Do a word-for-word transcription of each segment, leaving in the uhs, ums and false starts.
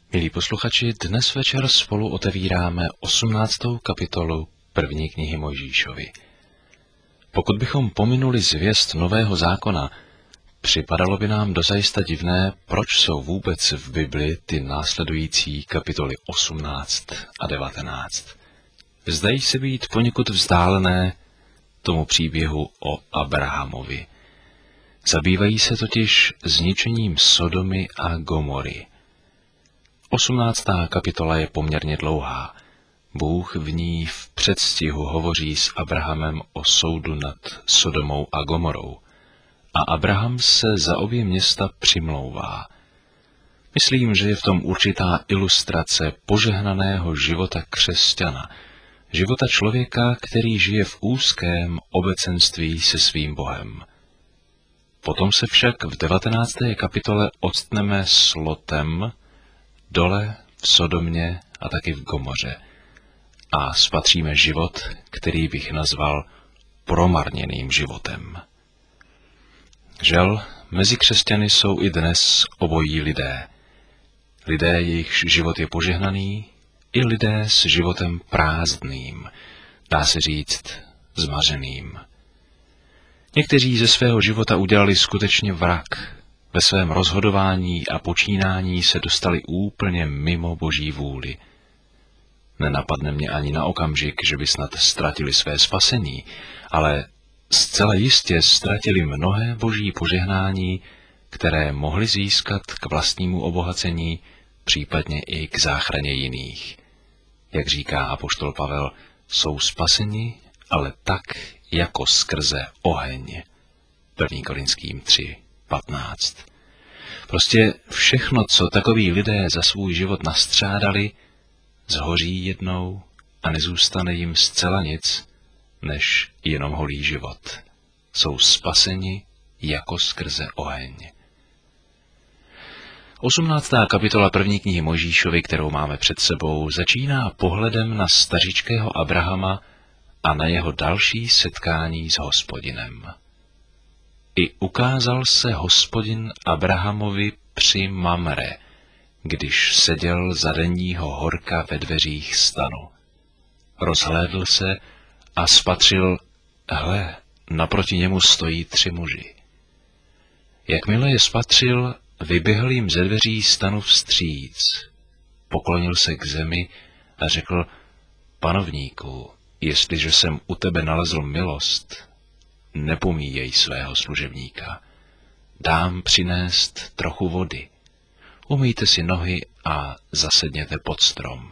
Milí posluchači, dnes večer spolu otevíráme osmnáctou kapitolu první knihy Mojžíšovy. Pokud bychom pominuli zvěst Nového zákona, připadalo by nám dozajista divné, proč jsou vůbec v Bibli ty následující kapitoly osmnáct a devatenáct. Zdají se být poněkud vzdálené tomu příběhu o Abrahamovi. Zabývají se totiž zničením Sodomy a Gomory. Osmnáctá kapitola je poměrně dlouhá. Bůh v ní v předstihu hovoří s Abrahamem o soudu nad Sodomou a Gomorou. A Abraham se za obě města přimlouvá. Myslím, že je v tom určitá ilustrace požehnaného života křesťana, života člověka, který žije v úzkém obecenství se svým Bohem. Potom se však v devatenácté kapitole odstneme s Lotem dole v Sodomě a taky v Gomoře a spatříme život, který bych nazval promarněným životem. Žel, mezi křesťany jsou i dnes obojí lidé. Lidé, jejichž život je požehnaný, i lidé s životem prázdným, dá se říct zmařeným. Někteří ze svého života udělali skutečně vrak. Ve svém rozhodování a počínání se dostali úplně mimo Boží vůli. Nenapadne mě ani na okamžik, že by snad ztratili své spasení, ale zcela jistě ztratili mnohé Boží požehnání, které mohli získat k vlastnímu obohacení, případně i k záchraně jiných. Jak říká apoštol Pavel, jsou spaseni, ale tak jako skrze oheň. první Korinským tři patnáct. Prostě všechno, co takoví lidé za svůj život nastřádali, zhoří jednou a nezůstane jim zcela nic, než jenom holý život. Jsou spaseni jako skrze oheň. Osmnáctá kapitola první knihy Mojžíšovy, kterou máme před sebou, začíná pohledem na stařičkého Abrahama a na jeho další setkání s Hospodinem. I ukázal se Hospodin Abrahamovi při Mamre, když seděl za denního horka ve dveřích stanu. Rozhlédl se a spatřil, hle, naproti němu stojí tři muži. Jakmile je spatřil, vyběhl jim ze dveří stanu vstříc, poklonil se k zemi a řekl, panovníku, jestliže jsem u tebe nalezl milost, nepomíjej svého služebníka. Dám přinést trochu vody. Umýjte si nohy a zasedněte pod strom.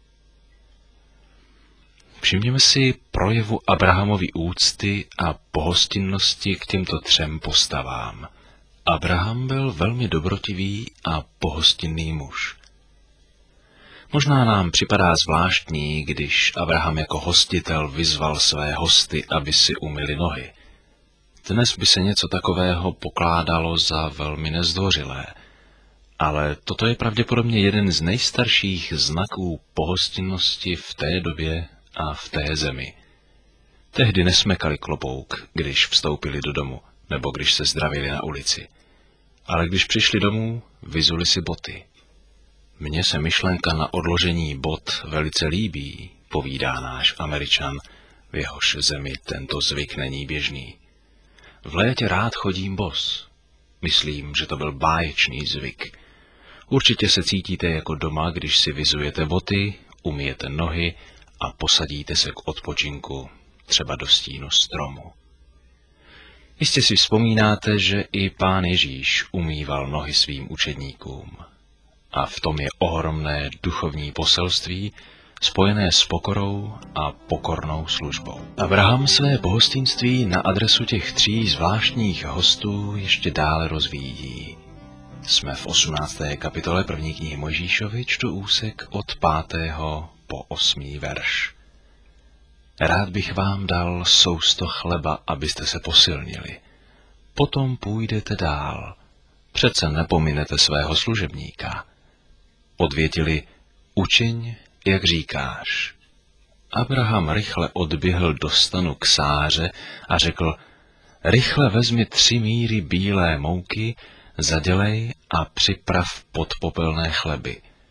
Všimněme si projevu Abrahamovy úcty a pohostinnosti k těmto třem postavám. Abraham byl velmi dobrotivý a pohostinný muž. Možná nám připadá zvláštní, když Abraham jako hostitel vyzval své hosty, aby si umyli nohy. Dnes by se něco takového pokládalo za velmi nezdvořilé, ale toto je pravděpodobně jeden z nejstarších znaků pohostinnosti v té době a v té zemi. Tehdy nesmekali klobouk, když vstoupili do domu, nebo když se zdravili na ulici. Ale když přišli domů, vyzuli si boty. Mně se myšlenka na odložení bot velice líbí, povídá náš Američan, v jehož zemi tento zvyk není běžný. V létě rád chodím bos. Myslím, že to byl báječný zvyk. Určitě se cítíte jako doma, když si vyzujete boty, umyjete nohy a posadíte se k odpočinku, třeba do stínu stromu. Jistě si vzpomínáte, že i Pán Ježíš umýval nohy svým učedníkům. A v tom je ohromné duchovní poselství, spojené s pokorou a pokornou službou. Abraham své pohostinství na adresu těch tří zvláštních hostů ještě dále rozvíjí. Jsme v osmnácté kapitole první knihy Mojžíšovy, čtu úsek od pátého po osmý verš. Rád bych vám dal sousto chleba, abyste se posilnili. Potom půjdete dál. Přece nepominete svého služebníka. Odvětili, učiň, jak říkáš. Abraham rychle odběhl do stanu k Sáře a řekl, rychle vezmi tři míry bílé mouky, zadělej a připrav podpopelné chleby.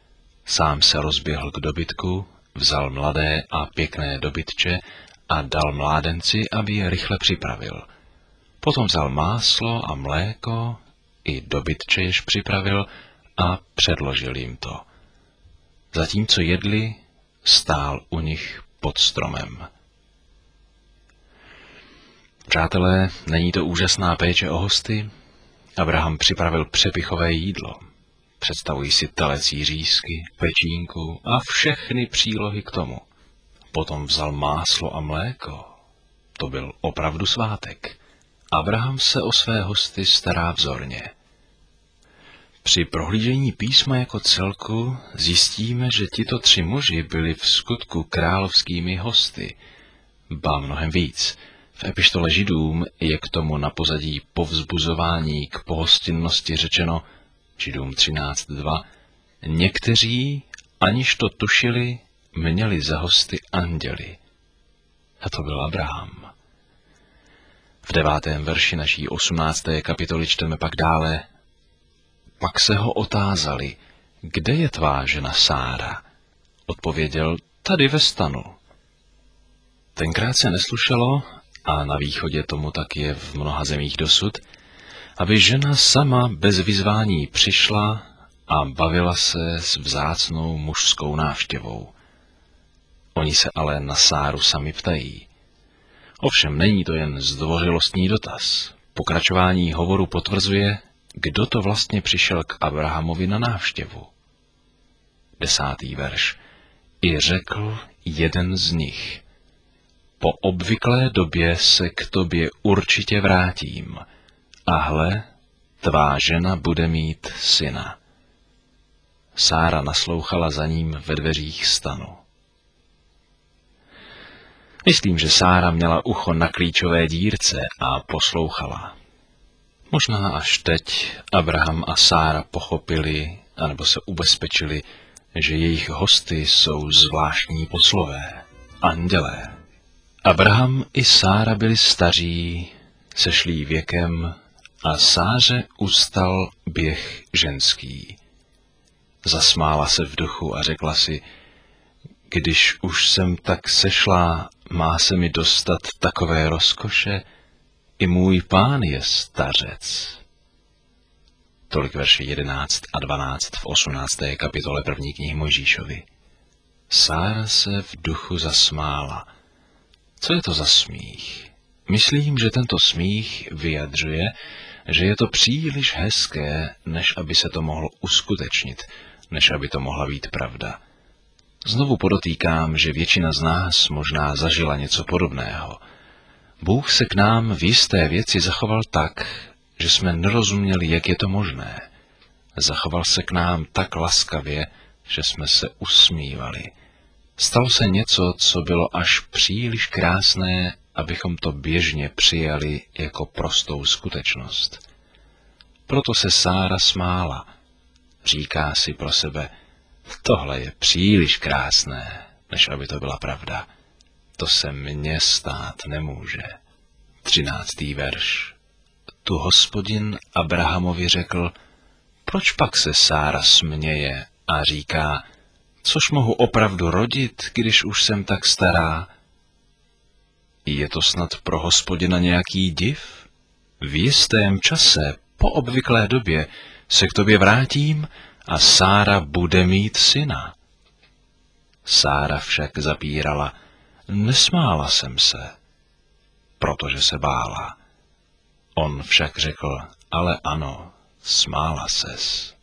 Sám se rozběhl k dobytku, vzal mladé a pěkné dobytče a dal mládenci, aby je rychle připravil. Potom vzal máslo a mléko, i dobytče jež připravil a předložil jim to. Zatímco jedli, stál u nich pod stromem. Přátelé, není to úžasná péče o hosty? Abraham připravil přepichové jídlo. Představují si telecí řízky, pečínku a všechny přílohy k tomu. Potom vzal máslo a mléko. To byl opravdu svátek. Abraham se o své hosty stará vzorně. Při prohlížení písma jako celku zjistíme, že tito tři muži byli v skutku královskými hosty. Ba mnohem víc. V epištole Židům je k tomu na pozadí povzbuzování k pohostinnosti řečeno Židům třináct dva. Někteří, aniž to tušili, měli za hosty anděli. A to byl Abraham. V devátém verši naší osmnácté kapitoly čteme pak dále. Pak se ho otázali, kde je tvá žena Sára? Odpověděl, tady ve stanu. Tenkrát se neslušelo, a na východě tomu tak je v mnoha zemích dosud, aby žena sama bez vyzvání přišla a bavila se s vzácnou mužskou návštěvou. Oni se ale na Sáru sami ptají. Ovšem není to jen zdvořilostní dotaz. Pokračování hovoru potvrzuje, kdo to vlastně přišel k Abrahamovi na návštěvu. Desátý verš. I řekl jeden z nich. Po obvyklé době se k tobě určitě vrátím. A hle, tvá žena bude mít syna. Sára naslouchala za ním ve dveřích stanu. Myslím, že Sára měla ucho na klíčové dírce a poslouchala. Možná až teď Abraham a Sára pochopili, anebo se ubezpečili, že jejich hosty jsou zvláštní poslové, andělé. Abraham i Sára byli staří, sešlí věkem a Sáře ustal běh ženský. Zasmála se v duchu a řekla si, když už jsem tak sešlá, má se mi dostat takové rozkoše, i můj pán je stařec. Tolik verši jedenáct a dvanáct v osmnácté kapitole první knihy Mojžíšovi. Sára se v duchu zasmála. Co je to za smích? Myslím, že tento smích vyjadřuje, že je to příliš hezké, než aby se to mohlo uskutečnit, než aby to mohla být pravda. Znovu podotýkám, že většina z nás možná zažila něco podobného. Bůh se k nám v jisté věci zachoval tak, že jsme nerozuměli, jak je to možné. Zachoval se k nám tak laskavě, že jsme se usmívali. Stalo se něco, co bylo až příliš krásné, abychom to běžně přijali jako prostou skutečnost. Proto se Sára smála. Říká si pro sebe, tohle je příliš krásné, než aby to byla pravda. To se mně stát nemůže. Třináctý verš. Tu Hospodin Abrahamovi řekl, proč pak se Sára směje a říká, což mohu opravdu rodit, když už jsem tak stará? Je to snad pro Hospodina nějaký div? V jistém čase, po obvyklé době, se k tobě vrátím a Sára bude mít syna. Sára však zapírala, nesmála jsem se, protože se bála. On však řekl, ale ano, smála ses.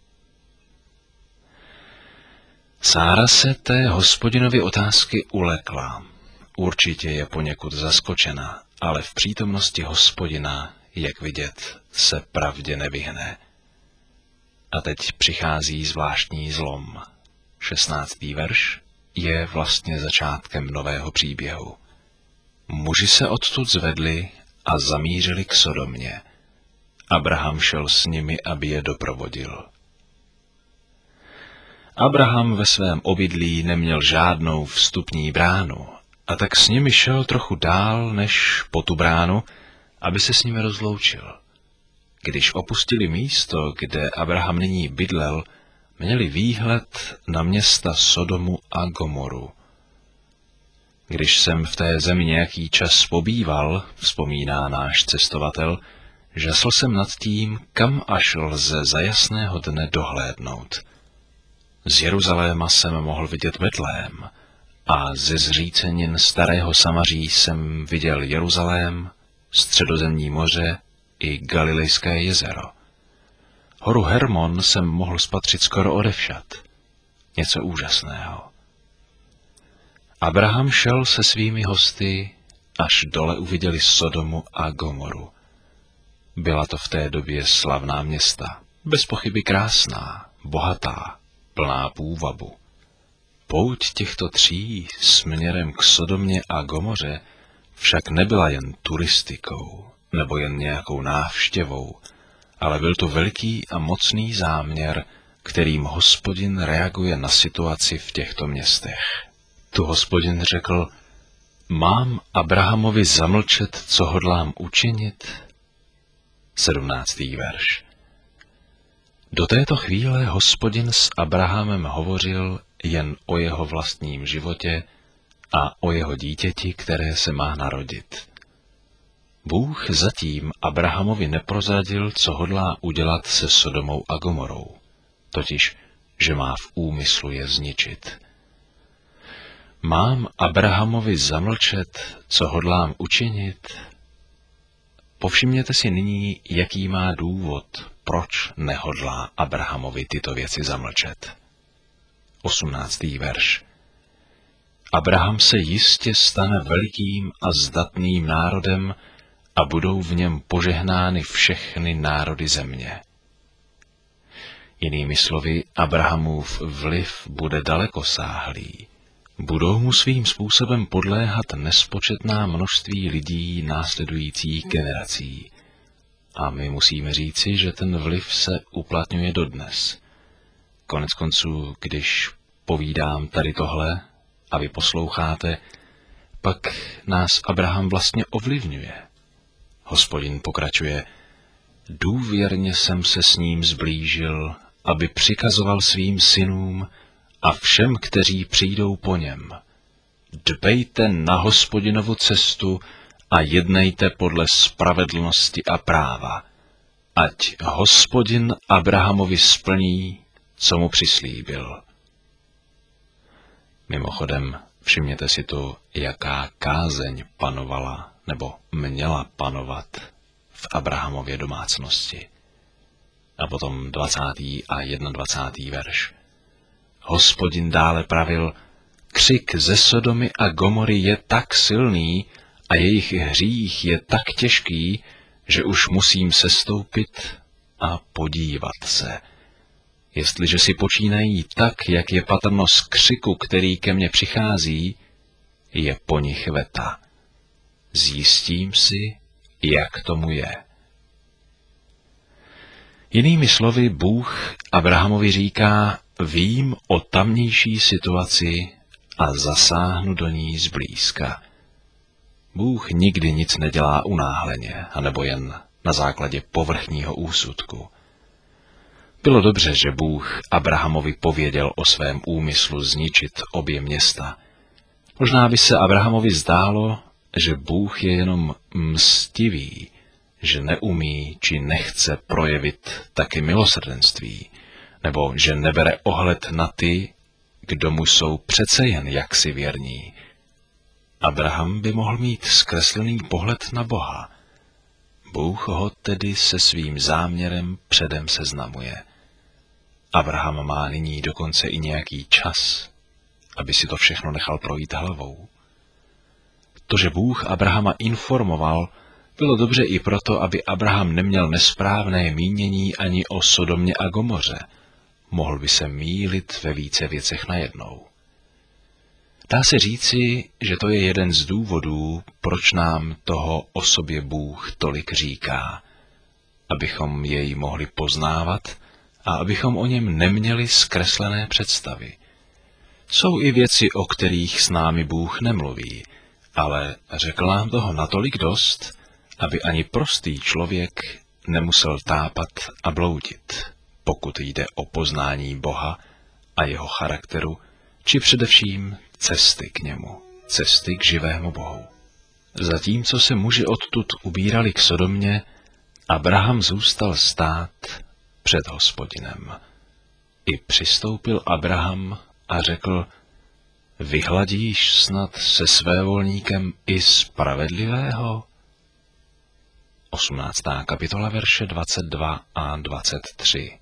Sára se té Hospodinovy otázky ulekla. Určitě je poněkud zaskočena, ale v přítomnosti Hospodina, jak vidět, se pravdě nevyhne. A teď přichází zvláštní zlom. šestnáctý verš je vlastně začátkem nového příběhu. Muži se odtud zvedli a zamířili k Sodomě. Abraham šel s nimi, aby je doprovodil. Abraham ve svém obydlí neměl žádnou vstupní bránu, a tak s nimi šel trochu dál než po tu bránu, aby se s nimi rozloučil. Když opustili místo, kde Abraham nyní bydlel, měli výhled na města Sodomu a Gomoru. Když jsem v té zemi nějaký čas pobýval, vzpomíná náš cestovatel, žasl jsem nad tím, kam až lze za jasného dne dohlédnout. Z Jeruzaléma jsem mohl vidět Betlém a ze zřícenin starého Samaří jsem viděl Jeruzalém, Středozemní moře i Galilejské jezero. Horu Hermon jsem mohl spatřit skoro odevšad. Něco úžasného. Abraham šel se svými hosty, až dole uviděli Sodomu a Gomoru. Byla to v té době slavná města, bez pochyby krásná, bohatá, plná půvabu. Pouť těchto tří směrem k Sodomě a Gomoře však nebyla jen turistikou nebo jen nějakou návštěvou, ale byl to veliký a mocný záměr, kterým Hospodin reaguje na situaci v těchto městech. Tu Hospodin řekl, mám Abrahamovi zamlčet, co hodlám učinit? sedmnáctý verš. Do této chvíle Hospodin s Abrahamem hovořil jen o jeho vlastním životě a o jeho dítěti, které se má narodit. Bůh zatím Abrahamovi neprozradil, co hodlá udělat se Sodomou a Gomorou, totiž, že má v úmyslu je zničit. Mám Abrahamovi zamlčet, co hodlám učinit? Povšimněte si nyní, jaký má důvod, proč nehodlá Abrahamovi tyto věci zamlčet. osmnáctý verš. Abraham se jistě stane velikým a zdatným národem a budou v něm požehnány všechny národy země. Jinými slovy, Abrahamův vliv bude dalekosáhlý. Budou mu svým způsobem podléhat nespočetná množství lidí následujících generací. A my musíme říci, že ten vliv se uplatňuje dodnes. Konec konců, když povídám tady tohle a vy posloucháte, pak nás Abraham vlastně ovlivňuje. Hospodin pokračuje, důvěrně jsem se s ním zblížil, aby přikazoval svým synům a všem, kteří přijdou po něm. Dbejte na Hospodinovu cestu a jednejte podle spravedlnosti a práva, ať Hospodin Abrahamovi splní, co mu přislíbil. Mimochodem, všimněte si tu, jaká kázeň panovala nebo měla panovat v Abrahamově domácnosti. A potom dvacátý a jednadvacátý verš. Hospodin dále pravil, křik ze Sodomy a Gomory je tak silný a jejich hřích je tak těžký, že už musím sestoupit a podívat se. Jestliže si počínají tak, jak je patrno z křiku, který ke mně přichází, je po nich veta. Zjistím si, jak tomu je. Jinými slovy, Bůh Abrahamovi říká, vím o tamnější situaci a zasáhnu do ní zblízka. Bůh nikdy nic nedělá unáhleně, anebo jen na základě povrchního úsudku. Bylo dobře, že Bůh Abrahamovi pověděl o svém úmyslu zničit obě města. Možná by se Abrahamovi zdálo, že Bůh je jenom mstivý, že neumí či nechce projevit taky milosrdenství, nebo že nebere ohled na ty, kdo mu jsou přece jen jaksi věrní. Abraham by mohl mít zkreslený pohled na Boha. Bůh ho tedy se svým záměrem předem seznamuje. Abraham má nyní dokonce i nějaký čas, aby si to všechno nechal projít hlavou. To, že Bůh Abrahama informoval, bylo dobře i proto, aby Abraham neměl nesprávné mínění ani o Sodomě a Gomoře. Mohl by se mýlit ve více věcech najednou. Dá se říci, že to je jeden z důvodů, proč nám toho o sobě Bůh tolik říká, abychom jej mohli poznávat a abychom o něm neměli zkreslené představy. Jsou i věci, o kterých s námi Bůh nemluví, ale řekl nám toho natolik dost, aby ani prostý člověk nemusel tápat a bloudit. pokud jde o poznání Boha a jeho charakteru, či především cesty k němu, cesty k živému Bohu. Zatímco se muži odtud ubírali k Sodomě, Abraham zůstal stát před Hospodinem. I přistoupil Abraham a řekl: Vyhladíš snad se svévolníkem i spravedlivého? osmnáctá kapitola verše dvacet dva a dvacet tři.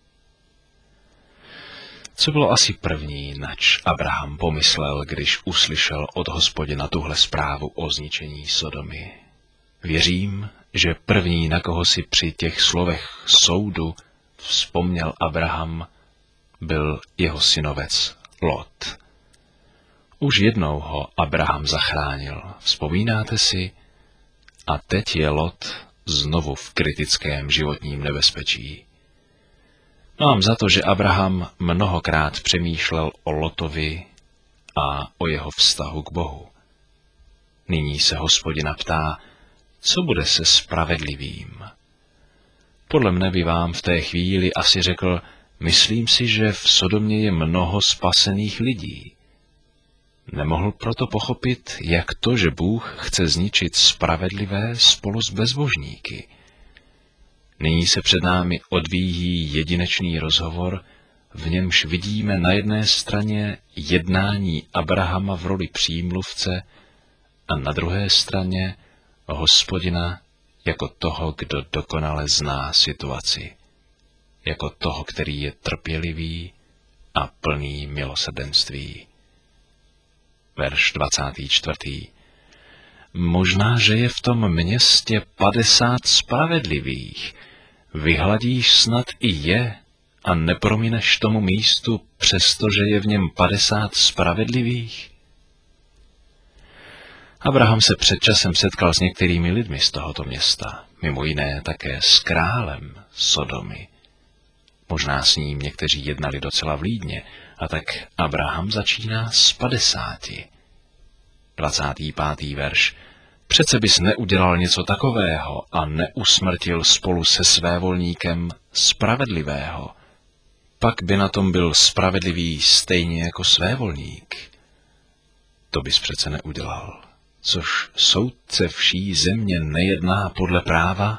Co bylo asi první, nač Abraham pomyslel, když uslyšel od Hospodina tuhle zprávu o zničení Sodomy? Věřím, že první, na koho si při těch slovech soudu vzpomněl Abraham, byl jeho synovec Lot. Už jednou ho Abraham zachránil, vzpomínáte si? A teď je Lot znovu v kritickém životním nebezpečí. Mám za to, že Abraham mnohokrát přemýšlel o Lotovi a o jeho vztahu k Bohu. Nyní se Hospodina ptá, co bude se spravedlivým. Podle mne by vám v té chvíli asi řekl: myslím si, že v Sodomě je mnoho spasených lidí. Nemohl proto pochopit, jak to, že Bůh chce zničit spravedlivé spolu s bezbožníky. Nyní se před námi odvíjí jedinečný rozhovor, v němž vidíme na jedné straně jednání Abrahama v roli přímluvce a na druhé straně Hospodina jako toho, kdo dokonale zná situaci, jako toho, který je trpělivý a plný milosrdenství. Verš dvacátý čtvrtý. Možná, že je v tom městě padesát spravedlivých. Vyhladíš snad i je a nepromineš tomu místu, přestože je v něm padesát spravedlivých? Abraham se před časem setkal s některými lidmi z tohoto města, mimo jiné také s králem Sodomy. Možná s ním někteří jednali docela vlídně, a tak Abraham začíná s padesáti. dvacátý pátý verš. Přece bys neudělal něco takového a neusmrtil spolu se svévolníkem spravedlivého. Pak by na tom byl spravedlivý stejně jako svévolník. To bys přece neudělal. Což soudce vší země nejedná podle práva?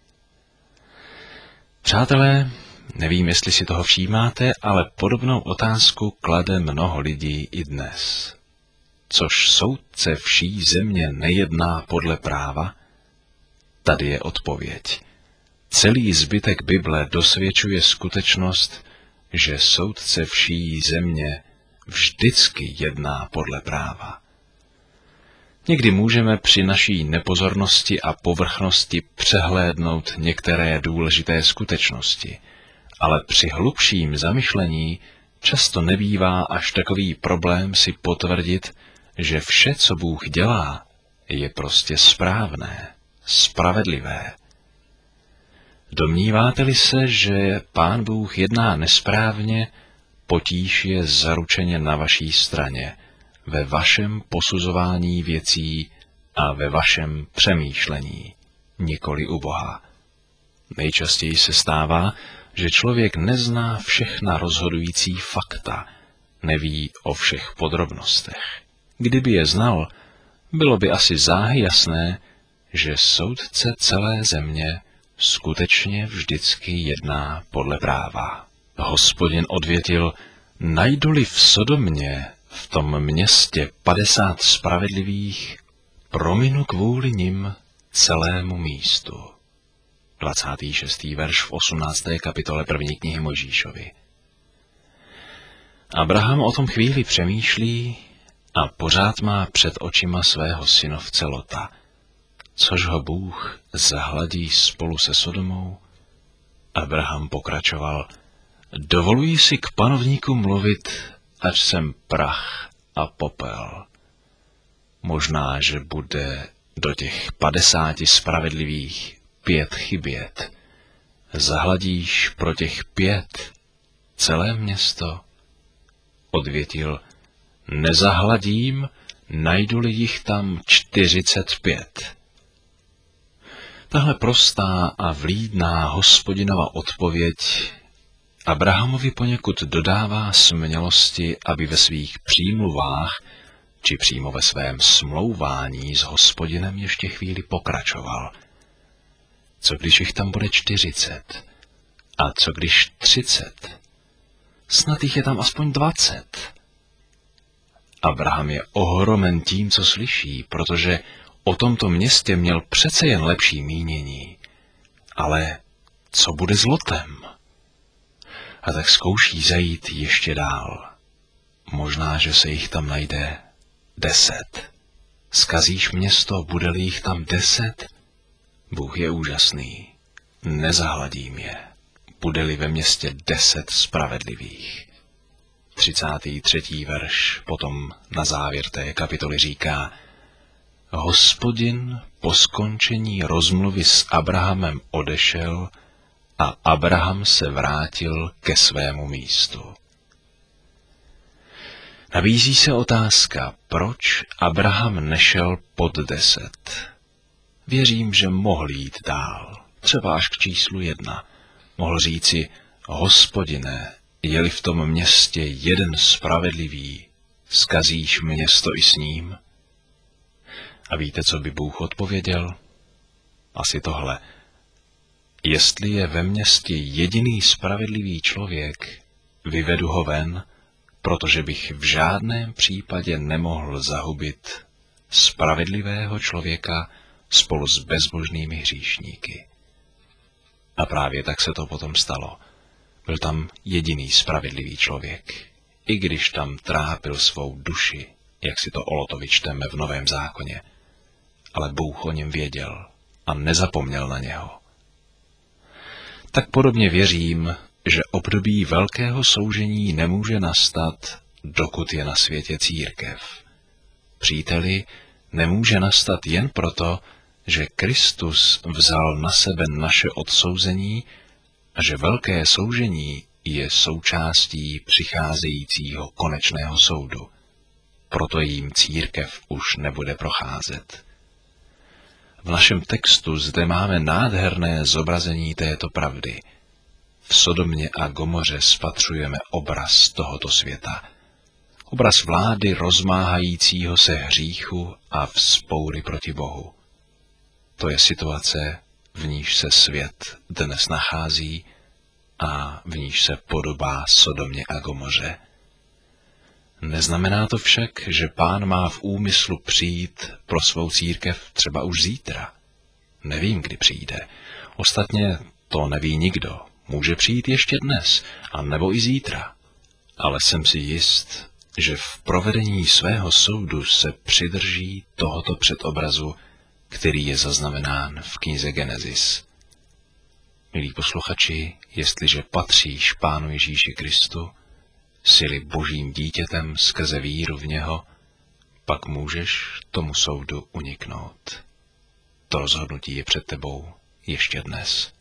Přátelé, nevím, jestli si toho všímáte, ale podobnou otázku klade mnoho lidí i dnes. Což soudce vší země nejedná podle práva? Tady je odpověď. Celý zbytek Bible dosvědčuje skutečnost, že soudce vší země vždycky jedná podle práva. Někdy můžeme při naší nepozornosti a povrchnosti přehlédnout některé důležité skutečnosti, ale při hlubším zamyšlení často nebývá až takový problém si potvrdit, že vše, co Bůh dělá, je prostě správné, spravedlivé. Domníváte-li se, že Pán Bůh jedná nesprávně, potíž je zaručeně na vaší straně, ve vašem posuzování věcí a ve vašem přemýšlení, nikoli u Boha. Nejčastěji se stává, že člověk nezná všechna rozhodující fakta, neví o všech podrobnostech. Kdyby je znal, bylo by asi záhy jasné, že soudce celé země skutečně vždycky jedná podle práva. Hospodin odvětil: najdu-li v Sodomě, v tom městě padesát spravedlivých, prominu kvůli nim celému místu. dvacátý šestý verš v osmnácté kapitole první knihy Mojžíšovi. Abraham o tom chvíli přemýšlí a pořád má před očima svého synovce Lota, což ho Bůh zahladí spolu se Sodomou. Abraham pokračoval: dovoluji si k panovníku mluvit, ač jsem prach a popel. Možná, že bude do těch padesáti spravedlivých pět chybět. Zahladíš pro těch pět celé město? Odvětil: nezahladím, najdu-li jich tam čtyřicet pět. Tahle prostá a vlídná Hospodinova odpověď Abrahamovi poněkud dodává smělosti, aby ve svých přímluvách či přímo ve svém smlouvání s Hospodinem ještě chvíli pokračoval. Co když jich tam bude čtyřicet? A co když třicet? Snad jich je tam aspoň dvacet. Abraham je ohromen tím, co slyší, protože o tomto městě měl přece jen lepší mínění. Ale co bude s Lotem? A tak zkouší zajít ještě dál. Možná, že se jich tam najde deset. Zkazíš město, bude-li jich tam deset? Bůh je úžasný. Nezahladím je. Bude-li ve městě deset spravedlivých. třicátý třetí verš potom na závěr té kapitoly říká: Hospodin po skončení rozmluvy s Abrahamem odešel a Abraham se vrátil ke svému místu. Nabízí se otázka, proč Abraham nešel pod deset. Věřím, že mohl jít dál, třeba až k číslu jedna. Mohl říci: Hospodine, je-li v tom městě jeden spravedlivý, zkazíš město i s ním? A víte, co by Bůh odpověděl? Asi tohle. Jestli je ve městě jediný spravedlivý člověk, vyvedu ho ven, protože bych v žádném případě nemohl zahubit spravedlivého člověka spolu s bezbožnými hříšníky. A právě tak se to potom stalo. Byl tam jediný spravedlivý člověk, i když tam trápil svou duši, jak si to o Lotovi čteme v Novém zákoně. Ale Bůh o něm věděl a nezapomněl na něho. Tak podobně věřím, že období velkého soužení nemůže nastat, dokud je na světě církev. Příteli, nemůže nastat jen proto, že Kristus vzal na sebe naše odsouzení a že velké soužení je součástí přicházejícího konečného soudu. Proto jim církev už nebude procházet. V našem textu zde máme nádherné zobrazení této pravdy. V Sodomě a Gomoře spatřujeme obraz tohoto světa. Obraz vlády rozmáhajícího se hříchu a vzpoury proti Bohu. To je situace, v níž se svět dnes nachází a v níž se podobá Sodomě a Gomoře. Neznamená to však, že Pán má v úmyslu přijít pro svou církev třeba už zítra. Nevím, kdy přijde. Ostatně to neví nikdo. Může přijít ještě dnes, a nebo i zítra. Ale jsem si jist, že v provedení svého soudu se přidrží tohoto předobrazu, který je zaznamenán v knize Genesis. Milí posluchači, jestliže patříš Pánu Ježíši Kristu, jsi-li Božím dítětem skrze víru v něho, pak můžeš tomu soudu uniknout. To rozhodnutí je před tebou ještě dnes.